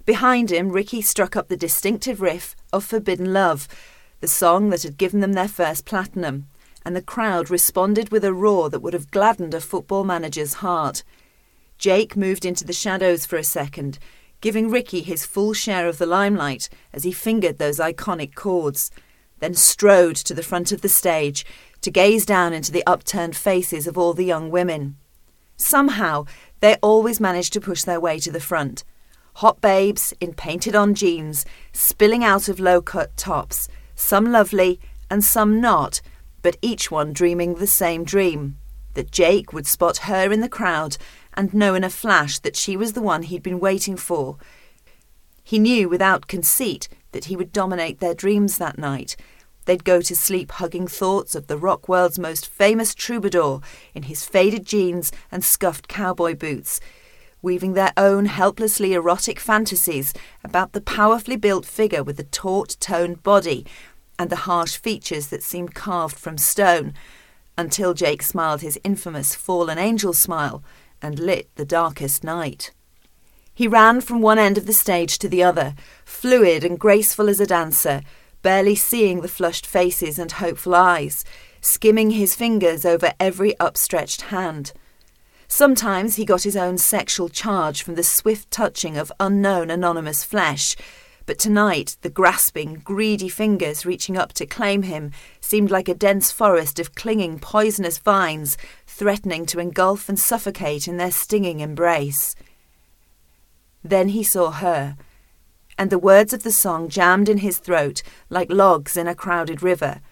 Behind him, Ricky struck up the distinctive riff of Forbidden Love, the song that had given them their first platinum, and the crowd responded with a roar that would have gladdened a football manager's heart. Jake moved into the shadows for a second, giving Ricky his full share of the limelight as he fingered those iconic chords, then strode to the front of the stage to gaze down into the upturned faces of all the young women. Somehow, they always managed to push their way to the front. Hot babes in painted-on jeans, spilling out of low-cut tops, some lovely and some not, but each one dreaming the same dream, that Jake would spot her in the crowd and know in a flash that she was the one he'd been waiting for. He knew without conceit that he would dominate their dreams that night. They'd go to sleep hugging thoughts of the rock world's most famous troubadour in his faded jeans and scuffed cowboy boots, weaving their own helplessly erotic fantasies about the powerfully built figure with the taut, toned body and the harsh features that seemed carved from stone, until Jake smiled his infamous fallen angel smile and lit the darkest night. He ran from one end of the stage to the other, fluid and graceful as a dancer, barely seeing the flushed faces and hopeful eyes, skimming his fingers over every upstretched hand. Sometimes he got his own sexual charge from the swift touching of unknown anonymous flesh, but tonight the grasping, greedy fingers reaching up to claim him seemed like a dense forest of clinging, poisonous vines, threatening to engulf and suffocate in their stinging embrace. Then he saw her, and the words of the song jammed in his throat like logs in a crowded river.